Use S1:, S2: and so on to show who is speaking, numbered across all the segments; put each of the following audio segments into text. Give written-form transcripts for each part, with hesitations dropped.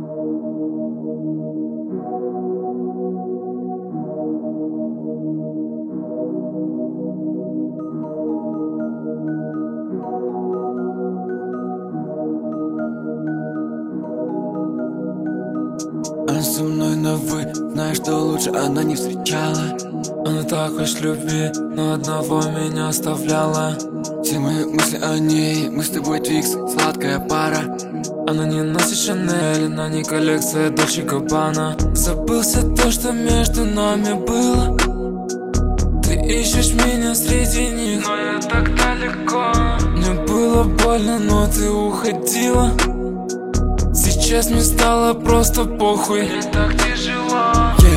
S1: Она со мной на «вы», знаешь, что лучше она не встречала. Она так хочет любви, но одного меня оставляла. Все мои мысли о ней, мы с тобой Твикс, сладкая пара. Она не носит Шанель, она не коллекция Дольче Габбана. Забылся то, что между нами было. Ты ищешь меня среди них, но я так далеко. Мне было больно, но ты уходила. Сейчас мне стало просто похуй. Мне так тяжело.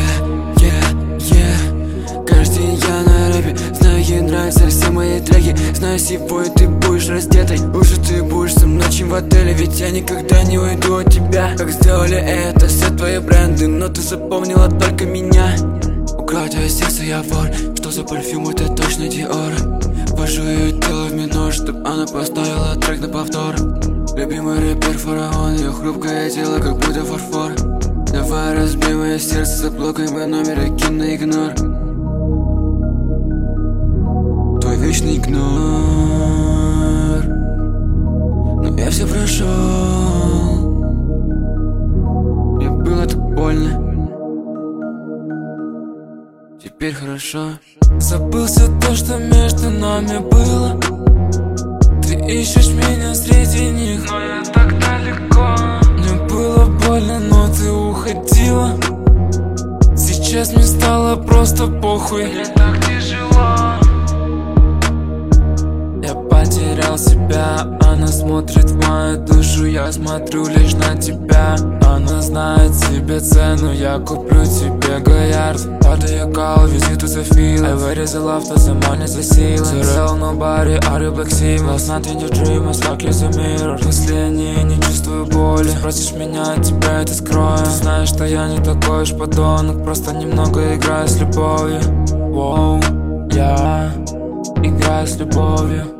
S1: Каждый день я на рэпе. Знаю, ей нравятся все мои треки. Знаю, сегодня ты будешь раздетой. Лучше ты будешь со мной, чем в отеле. Ведь я никогда не уйду от тебя. Как сделали это все твои бренды, но ты запомнила только меня. Украл твое сердце, я вор. Что за парфюм, это точно Dior. Вожу ее тело в минор, чтоб она поставила трек на повтор. Любимый рэпер фараон, ее хрупкое тело, как будто фарфор. Давай разбей мое сердце, заблокай мой номер и кинь на игнор. Твой вечный игнор. Но я все прошел. Мне было так больно. Теперь хорошо. Забылся то, что между нами было. Ты ищешь меня среди них, но я так далеко. Мне было больно, но ты уходила. Сейчас мне стало просто похуй. Мне так тяжело. Я потерял себя. Она смотрит в мою душу, я смотрю лишь на тебя. Она знает себе цену, я куплю тебе Гоярд. What do you call visit to the field? I wear the love, the money, the silence. The real nobody, are you black sea? Last night in your dream, I struck you the mirror. Если я не чувствую боли, спросишь меня, от тебя это скрою. Ты знаешь, что я не такой уж подонок, просто немного играю с любовью. Воу, я играю с любовью.